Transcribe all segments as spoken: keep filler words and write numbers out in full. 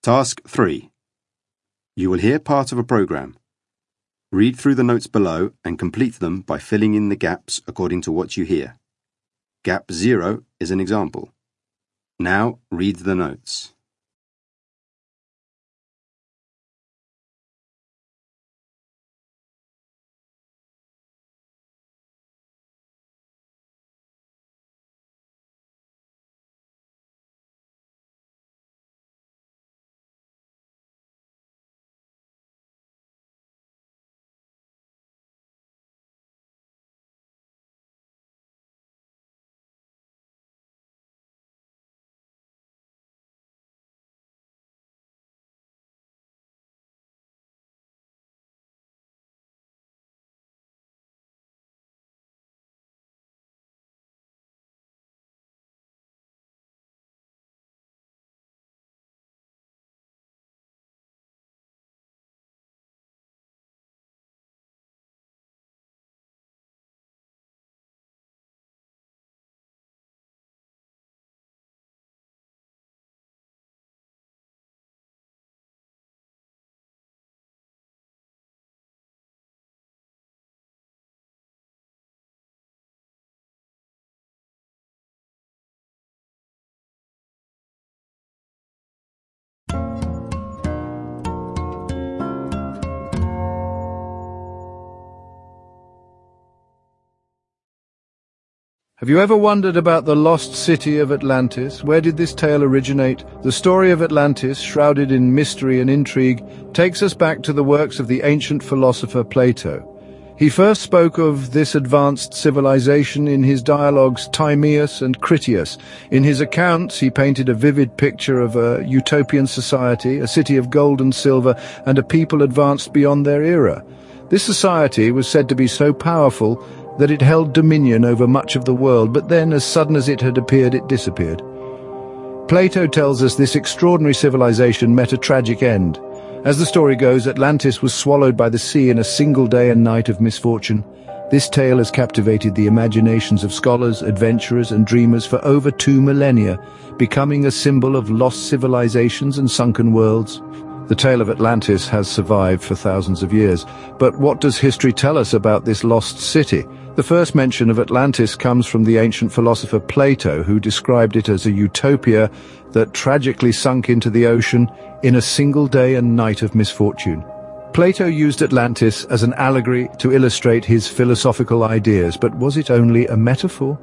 Task three. You will hear part of a program. Read through the notes below and complete them by filling in the gaps according to what you hear. Gap zero is an example. Now read the notes. Have you ever wondered about the lost city of Atlantis? Where did this tale originate? The story of Atlantis, shrouded in mystery and intrigue, takes us back to the works of the ancient philosopher Plato. He first spoke of this advanced civilization in his dialogues Timaeus and Critias. In his accounts, he painted a vivid picture of a utopian society, a city of gold and silver, and a people advanced beyond their era. This society was said to be so powerful that it held dominion over much of the world, but then, as sudden as it had appeared, it disappeared. Plato tells us this extraordinary civilization met a tragic end. As the story goes, Atlantis was swallowed by the sea in a single day and night of misfortune. This tale has captivated the imaginations of scholars, adventurers, and dreamers for over two millennia, becoming a symbol of lost civilizations and sunken worlds. The tale of Atlantis has survived for thousands of years, but what does history tell us about this lost city? The first mention of Atlantis comes from the ancient philosopher Plato, who described it as a utopia that tragically sunk into the ocean in a single day and night of misfortune. Plato used Atlantis as an allegory to illustrate his philosophical ideas, but was it only a metaphor?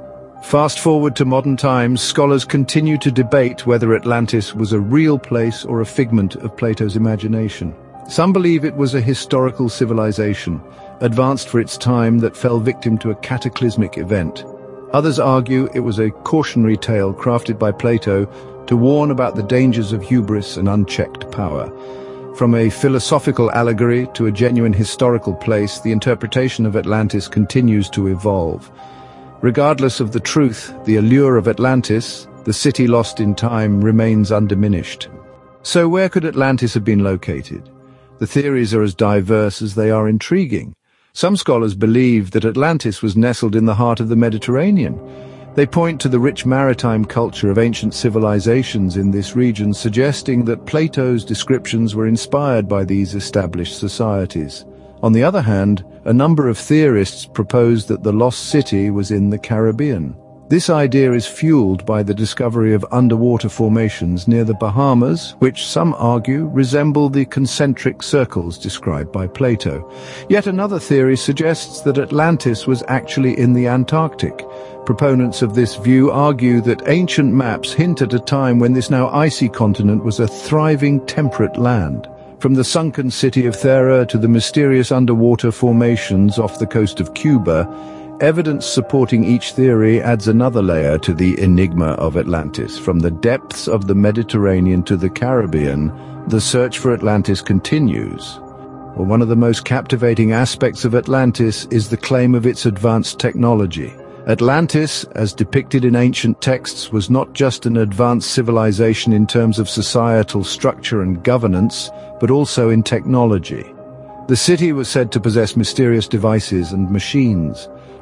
Fast forward to modern times, scholars continue to debate whether Atlantis was a real place or a figment of Plato's imagination. Some believe it was a historical civilization, advanced for its time, that fell victim to a cataclysmic event. Others argue it was a cautionary tale crafted by Plato to warn about the dangers of hubris and unchecked power. From a philosophical allegory to a genuine historical place, the interpretation of Atlantis continues to evolve. Regardless of the truth, the allure of Atlantis, the city lost in time, remains undiminished. So where could Atlantis have been located? The theories are as diverse as they are intriguing. Some scholars believe that Atlantis was nestled in the heart of the Mediterranean. They point to the rich maritime culture of ancient civilizations in this region, suggesting that Plato's descriptions were inspired by these established societies. On the other hand, a number of theorists propose that the lost city was in the Caribbean. This idea is fueled by the discovery of underwater formations near the Bahamas, which some argue resemble the concentric circles described by Plato. Yet another theory suggests that Atlantis was actually in the Antarctic. Proponents of this view argue that ancient maps hint at a time when this now icy continent was a thriving temperate land. From the sunken city of Thera to the mysterious underwater formations off the coast of Cuba, evidence supporting each theory adds another layer to the enigma of Atlantis. From the depths of the Mediterranean to the Caribbean, the search for Atlantis continues. Well, one of the most captivating aspects of Atlantis is the claim of its advanced technology. Atlantis, as depicted in ancient texts, was not just an advanced civilization in terms of societal structure and governance, but also in technology. The city was said to possess mysterious devices and machines.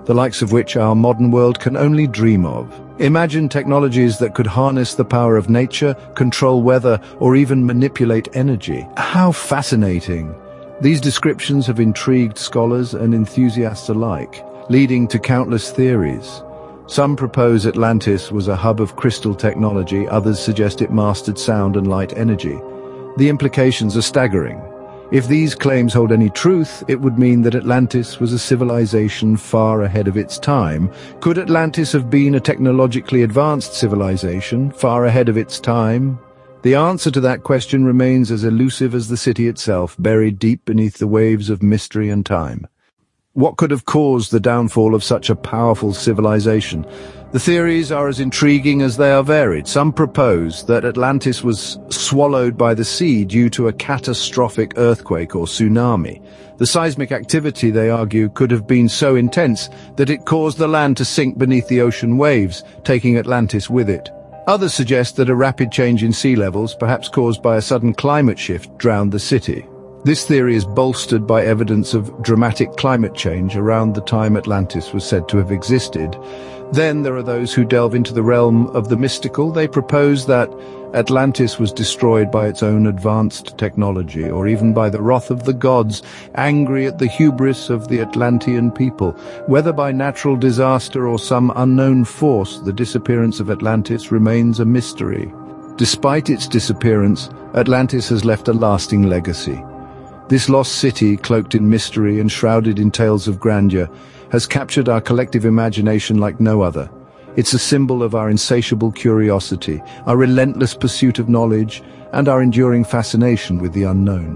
the likes of which our modern world can only dream of. Imagine technologies that could harness the power of nature, control weather, or even manipulate energy. How fascinating! These descriptions have intrigued scholars and enthusiasts alike, leading to countless theories. Some propose Atlantis was a hub of crystal technology, others suggest it mastered sound and light energy. The implications are staggering. If these claims hold any truth, it would mean that Atlantis was a civilization far ahead of its time. Could Atlantis have been a technologically advanced civilization, far ahead of its time? The answer to that question remains as elusive as the city itself, buried deep beneath the waves of mystery and time. What could have caused the downfall of such a powerful civilization? The theories are as intriguing as they are varied. Some propose that Atlantis was swallowed by the sea due to a catastrophic earthquake or tsunami. The seismic activity, they argue, could have been so intense that it caused the land to sink beneath the ocean waves, taking Atlantis with it. Others suggest that a rapid change in sea levels, perhaps caused by a sudden climate shift, drowned the city. This theory is bolstered by evidence of dramatic climate change around the time Atlantis was said to have existed. Then there are those who delve into the realm of the mystical. They propose that Atlantis was destroyed by its own advanced technology, or even by the wrath of the gods, angry at the hubris of the Atlantean people. Whether by natural disaster or some unknown force, the disappearance of Atlantis remains a mystery. Despite its disappearance, Atlantis has left a lasting legacy. This lost city, cloaked in mystery and shrouded in tales of grandeur, has captured our collective imagination like no other. It's a symbol of our insatiable curiosity, our relentless pursuit of knowledge, and our enduring fascination with the unknown.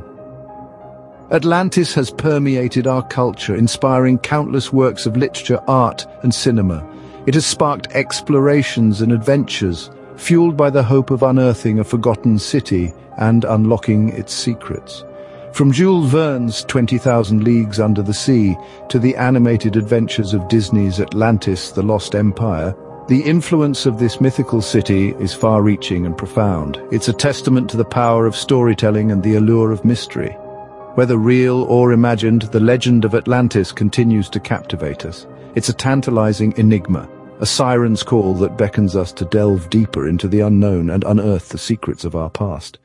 Atlantis has permeated our culture, inspiring countless works of literature, art, and cinema. It has sparked explorations and adventures, fueled by the hope of unearthing a forgotten city and unlocking its secrets. From Jules Verne's twenty thousand Leagues Under the Sea to the animated adventures of Disney's Atlantis, The Lost Empire, the influence of this mythical city is far-reaching and profound. It's a testament to the power of storytelling and the allure of mystery. Whether real or imagined, the legend of Atlantis continues to captivate us. It's a tantalizing enigma, a siren's call that beckons us to delve deeper into the unknown and unearth the secrets of our past.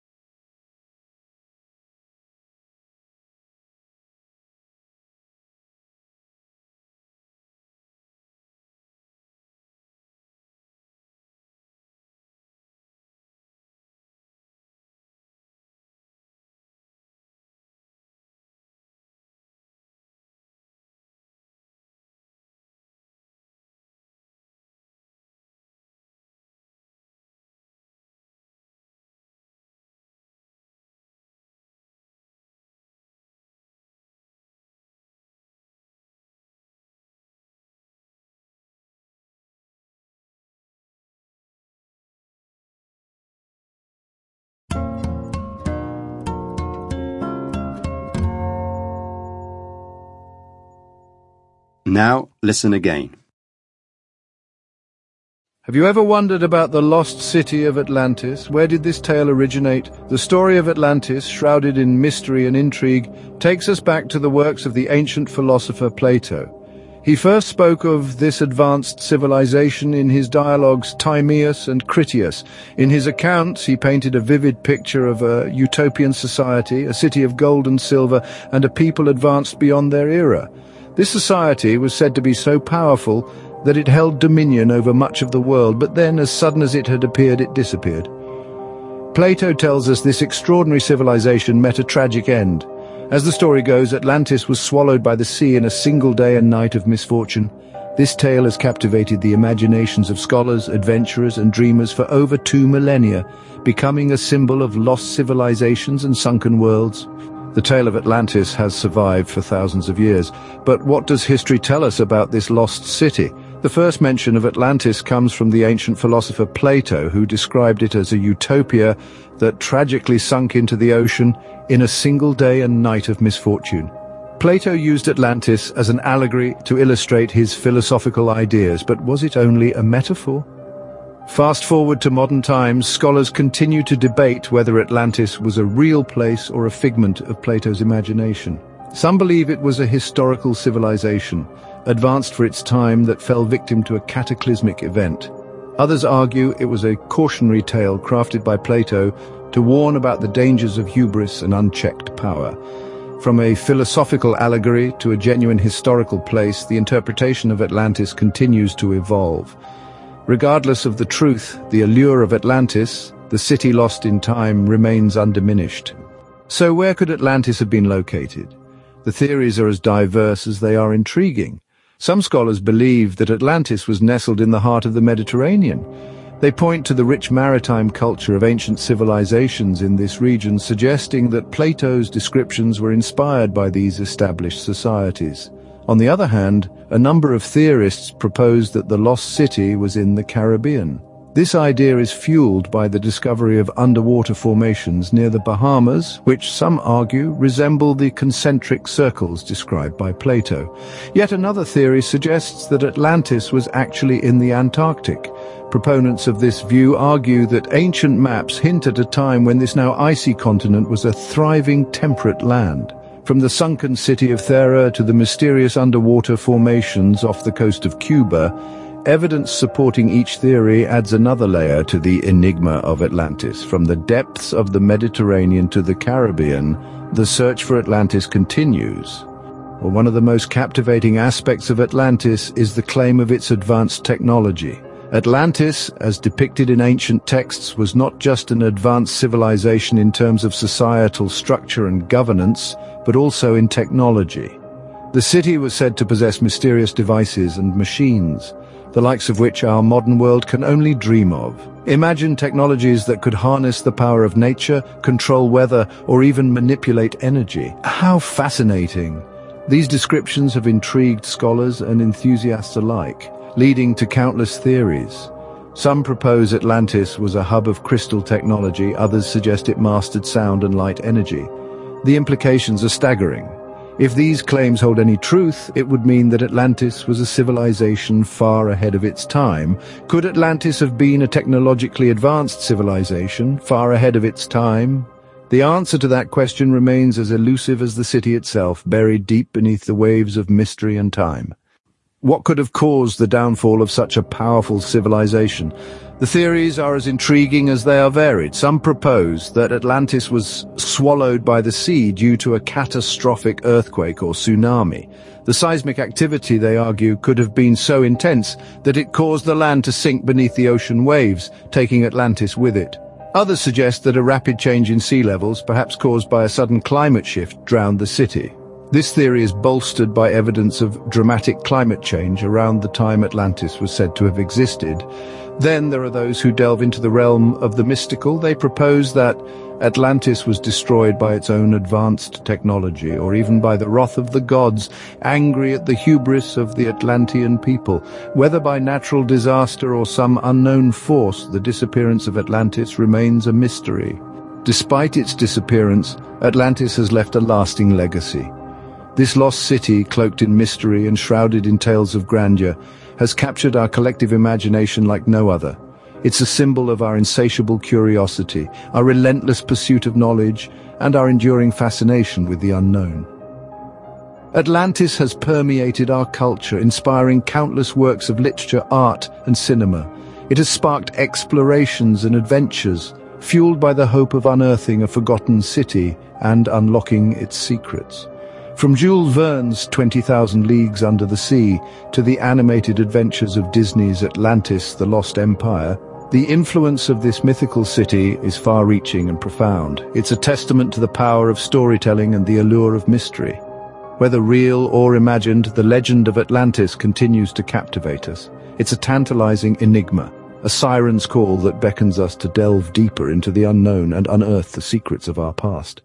Now listen again. Have you ever wondered about the lost city of Atlantis? Where did this tale originate? The story of Atlantis, shrouded in mystery and intrigue, takes us back to the works of the ancient philosopher Plato. He first spoke of this advanced civilization in his dialogues Timaeus and Critias. In his accounts, he painted a vivid picture of a utopian society, a city of gold and silver, and a people advanced beyond their era. This society was said to be so powerful that it held dominion over much of the world, but then, as sudden as it had appeared, it disappeared. Plato tells us this extraordinary civilization met a tragic end. As the story goes, Atlantis was swallowed by the sea in a single day and night of misfortune. This tale has captivated the imaginations of scholars, adventurers, and dreamers for over two millennia, becoming a symbol of lost civilizations and sunken worlds. The tale of Atlantis has survived for thousands of years, but what does history tell us about this lost city? The first mention of Atlantis comes from the ancient philosopher Plato, who described it as a utopia that tragically sunk into the ocean in a single day and night of misfortune. Plato used Atlantis as an allegory to illustrate his philosophical ideas, but was it only a metaphor? Fast forward to modern times, scholars continue to debate whether Atlantis was a real place or a figment of Plato's imagination. Some believe it was a historical civilization, advanced for its time that fell victim to a cataclysmic event. Others argue it was a cautionary tale crafted by Plato to warn about the dangers of hubris and unchecked power. From a philosophical allegory to a genuine historical place, the interpretation of Atlantis continues to evolve. Regardless of the truth, the allure of Atlantis, the city lost in time, remains undiminished. So where could Atlantis have been located? The theories are as diverse as they are intriguing. Some scholars believe that Atlantis was nestled in the heart of the Mediterranean. They point to the rich maritime culture of ancient civilizations in this region, suggesting that Plato's descriptions were inspired by these established societies. On the other hand, a number of theorists propose that the lost city was in the Caribbean. This idea is fueled by the discovery of underwater formations near the Bahamas, which some argue resemble the concentric circles described by Plato. Yet another theory suggests that Atlantis was actually in the Antarctic. Proponents of this view argue that ancient maps hint at a time when this now icy continent was a thriving temperate land. From the sunken city of Thera to the mysterious underwater formations off the coast of Cuba, evidence supporting each theory adds another layer to the enigma of Atlantis. From the depths of the Mediterranean to the Caribbean, the search for Atlantis continues. Well, one of the most captivating aspects of Atlantis is the claim of its advanced technology. Atlantis, as depicted in ancient texts, was not just an advanced civilization in terms of societal structure and governance, but also in technology. The city was said to possess mysterious devices and machines, the likes of which our modern world can only dream of. Imagine technologies that could harness the power of nature, control weather, or even manipulate energy. How fascinating! These descriptions have intrigued scholars and enthusiasts alike, leading to countless theories. Some propose Atlantis was a hub of crystal technology, others suggest it mastered sound and light energy. The implications are staggering. If these claims hold any truth, it would mean that Atlantis was a civilization far ahead of its time. Could Atlantis have been a technologically advanced civilization, far ahead of its time? The answer to that question remains as elusive as the city itself, buried deep beneath the waves of mystery and time. What could have caused the downfall of such a powerful civilization? The theories are as intriguing as they are varied. Some propose that Atlantis was swallowed by the sea due to a catastrophic earthquake or tsunami. The seismic activity, they argue, could have been so intense that it caused the land to sink beneath the ocean waves, taking Atlantis with it. Others suggest that a rapid change in sea levels, perhaps caused by a sudden climate shift, drowned the city. This theory is bolstered by evidence of dramatic climate change around the time Atlantis was said to have existed. Then there are those who delve into the realm of the mystical. They propose that Atlantis was destroyed by its own advanced technology, or even by the wrath of the gods, angry at the hubris of the Atlantean people. Whether by natural disaster or some unknown force, the disappearance of Atlantis remains a mystery. Despite its disappearance, Atlantis has left a lasting legacy. This lost city, cloaked in mystery and shrouded in tales of grandeur, has captured our collective imagination like no other. It's a symbol of our insatiable curiosity, our relentless pursuit of knowledge, and our enduring fascination with the unknown. Atlantis has permeated our culture, inspiring countless works of literature, art, and cinema. It has sparked explorations and adventures, fueled by the hope of unearthing a forgotten city and unlocking its secrets. From Jules Verne's twenty thousand Leagues Under the Sea to the animated adventures of Disney's Atlantis, The Lost Empire, the influence of this mythical city is far-reaching and profound. It's a testament to the power of storytelling and the allure of mystery. Whether real or imagined, the legend of Atlantis continues to captivate us. It's a tantalizing enigma, a siren's call that beckons us to delve deeper into the unknown and unearth the secrets of our past.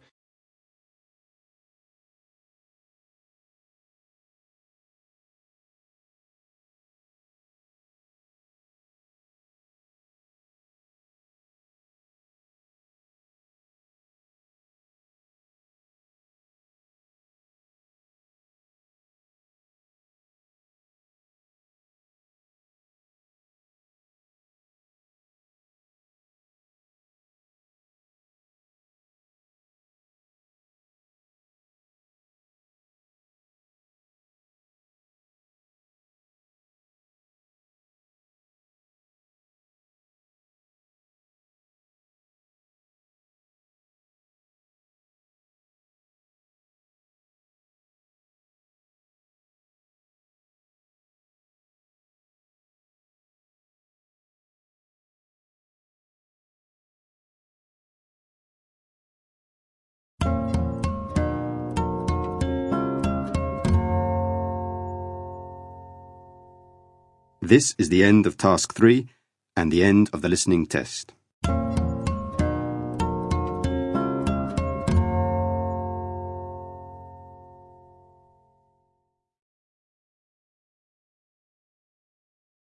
This is the end of task three and the end of the listening test.